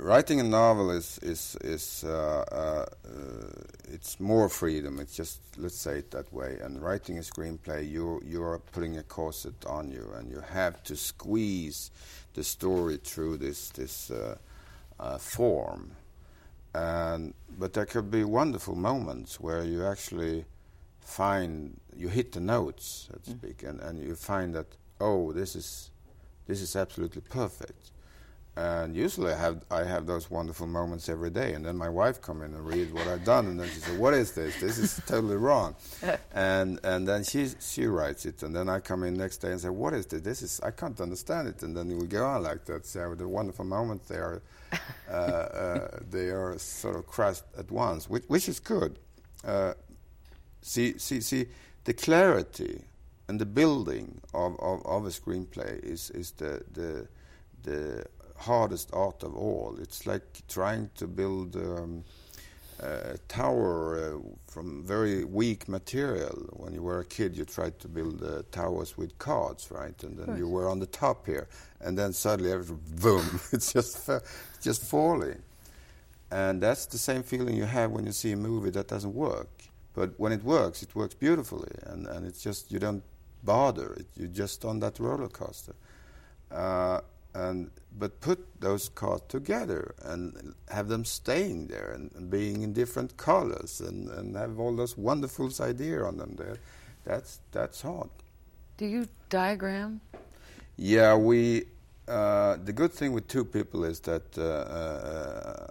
writing a novel is is is uh, uh, uh, it's more freedom. It's just, let's say it that way. And writing a screenplay, you you are putting a corset on you, and you have to squeeze the story through this this uh, uh, form. And but there could be wonderful moments where you actually find you hit the notes, so to mm. speak, and, and you find that, oh, this is this is absolutely perfect. And usually I have I have those wonderful moments every day, and then my wife come in and read what I've done, and then she says, "What is this? This is totally wrong." and and then she she writes it, and then I come in next day and say, "What is this? This is I can't understand it." And then we go on like that. So the wonderful moments, they are uh, uh, they are sort of crushed at once, which which is good. Uh, see see see the clarity and the building of, of, of a screenplay is is the the the hardest art of all. It's like trying to build um, a tower uh, from very weak material. When you were a kid, you tried to build uh, towers with cards, right? And then you were on the top here, and then suddenly everything, boom, it's just fa- just falling. And that's the same feeling you have when you see a movie that doesn't work. But when it works, it works beautifully, and, and it's just, you don't bother. It, you're just on that roller coaster. Uh, And but put those cards together and have them staying there and, and being in different colors and, and have all those wonderful ideas on them there. That's that's hard. Do you diagram? Yeah, we. Uh, the good thing with two people is that uh, uh,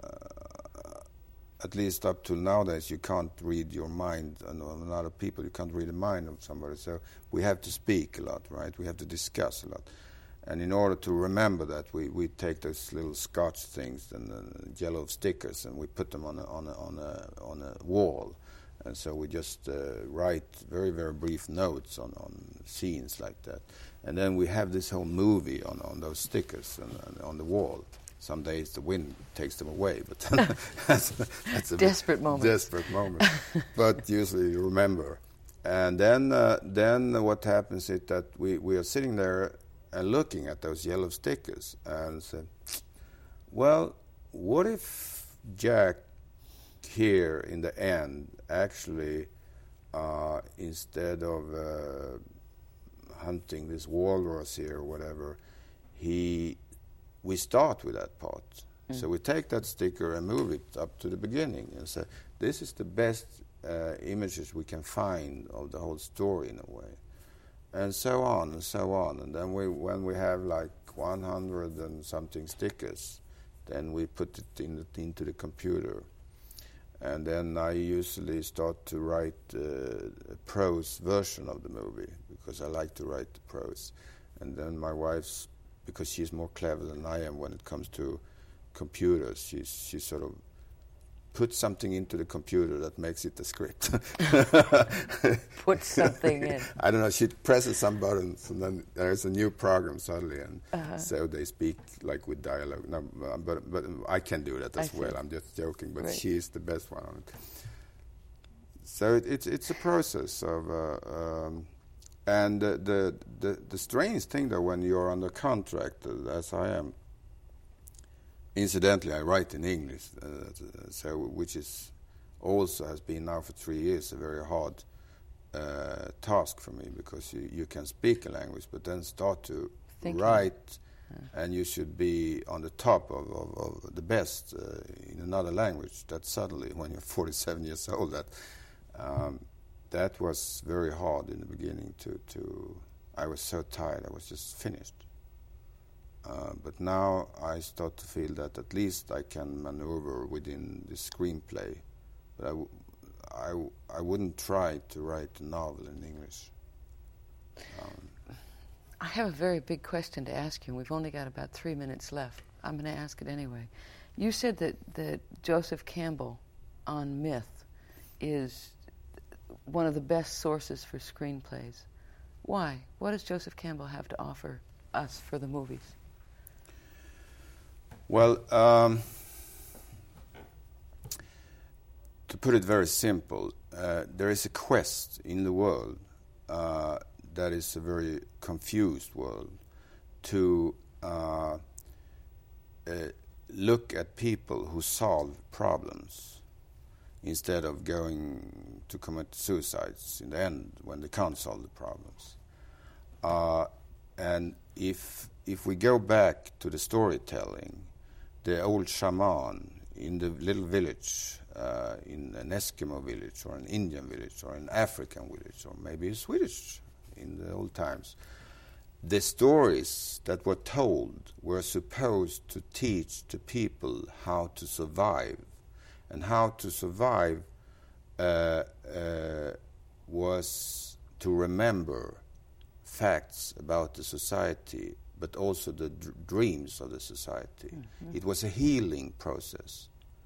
at least up to nowadays you can't read your mind on other people. You can't read the mind of somebody. So we have to speak a lot, right? We have to discuss a lot. And in order to remember that, we, we take those little Scotch things and uh, yellow stickers, and we put them on a on a on a on a wall, and so we just uh, write very very brief notes on, on scenes like that, and then we have this whole movie on, on those stickers and, and on the wall. Some days the wind takes them away, but that's, that's a desperate moment. Desperate moment, but usually you remember. And then uh, then what happens is that we, we are sitting there and looking at those yellow stickers and said, well, what if Jack here in the end actually, uh, instead of uh, hunting this walrus here or whatever, he we start with that part. Mm. So we take that sticker and move it up to the beginning and say, this is the best uh, images we can find of the whole story in a way. And so on and so on. And then we, when we have like one hundred and something stickers, then we put it in the, into the computer. And then I usually start to write uh, a prose version of the movie, because I like to write the prose. And then my wife's, because she's more clever than I am when it comes to computers, she's, she sort of put something into the computer that makes it a script. Put something in. I don't know. She presses some buttons, and then there's a new program suddenly, and uh-huh. so they speak like with dialogue. No, but but I can do that as I well. see. I'm just joking, but right. she is the best one on it. So it, it's it's a process of, uh, um, and the, the the the strange thing though, when you're under contract, uh, as I am. Incidentally, I write in English, uh, so which is also has been now for three years a very hard uh, task for me, because you, you can speak a language, but then start to Thinking. write, yeah. and you should be on the top of, of, of the best uh, in another language. That suddenly, when you're forty-seven years old, that um, that was very hard in the beginning. To to I was so tired, I was just finished. Uh, but now I start to feel that at least I can maneuver within the screenplay. But I, w- I, w- I wouldn't try to write a novel in English. Um, I have a very big question to ask you. We've only got about three minutes left. I'm going to ask it anyway. You said that, that Joseph Campbell on Myth is one of the best sources for screenplays. Why? What does Joseph Campbell have to offer us for the movies? Well, um, to put it very simple, uh, there is a quest in the world uh, that is a very confused world to uh, uh, look at people who solve problems instead of going to commit suicides in the end when they can't solve the problems. Uh, and if if we go back to the storytelling, the old shaman in the little village, uh, in an Eskimo village or an Indian village or an African village or maybe a Swedish in the old times, the stories that were told were supposed to teach the people how to survive. And how to survive uh, uh, was to remember facts about the society, but also the d- dreams of the society. Mm-hmm. It was a healing process.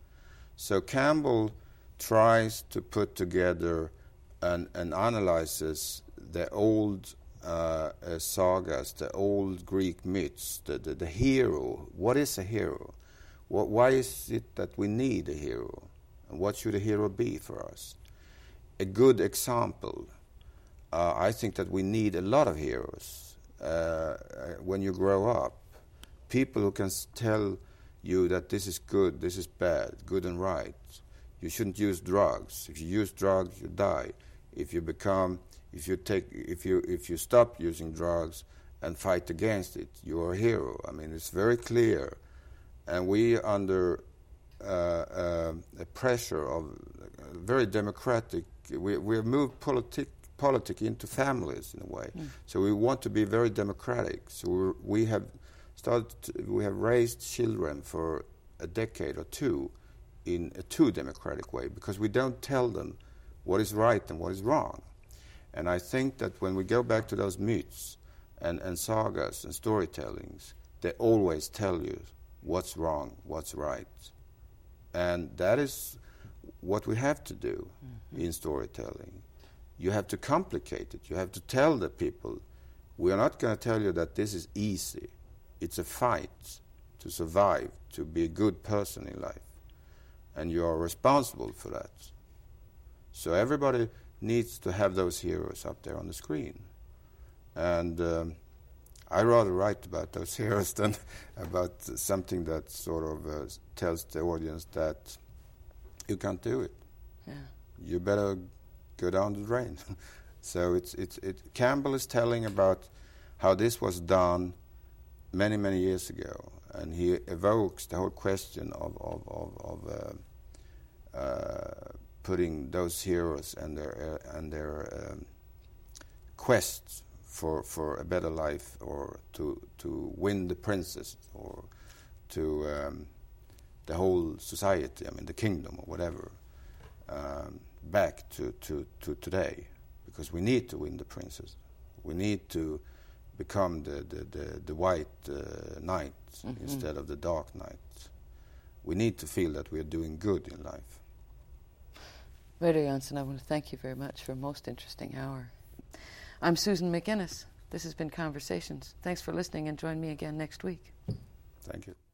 So Campbell tries to put together and, and analyzes the old uh, uh, sagas, the old Greek myths, the, the, the hero. What is a hero? What, why is it that we need a hero? And what should a hero be for us? A good example, uh, I think that we need a lot of heroes. Uh, when you grow up, people who can s- tell you that this is good, this is bad, good and right. You shouldn't use drugs. If you use drugs, you die. If you become, if you take, if you if you stop using drugs and fight against it, you're a hero. I mean, it's very clear. And we, under uh, uh, the pressure of uh, very democratic, we we have moved politic politic into families in a way. Mm. So we want to be very democratic. So we're, we have started, to, we have raised children for a decade or two in a too democratic way because we don't tell them what is right and what is wrong. And I think that when we go back to those myths and, and sagas and storytellings, they always tell you what's wrong, what's right. And that is what we have to do mm-hmm. in storytelling. You have to complicate it. You have to tell the people, we are not going to tell you that this is easy. It's a fight to survive, to be a good person in life. And you are responsible for that. So everybody needs to have those heroes up there on the screen. And um, I rather write about those heroes than about something that sort of uh, tells the audience that you can't do it. Yeah. You better go down the drain. So it's it's it. Campbell is telling about how this was done many many years ago, and he evokes the whole question of of of, of uh, uh, putting those heroes and their uh, and their um, quests for for a better life, or to to win the princess, or to um, the whole society. I mean, the kingdom or whatever. Um, back to, to, to today, because we need to win the princess. We need to become the, the, the, the white uh, knight mm-hmm. instead of the dark knight. We need to feel that we are doing good in life. Reidar Jansen, I want to thank you very much for a most interesting hour. I'm Susan McInnes. This has been Conversations. Thanks for listening, and join me again next week. Thank you.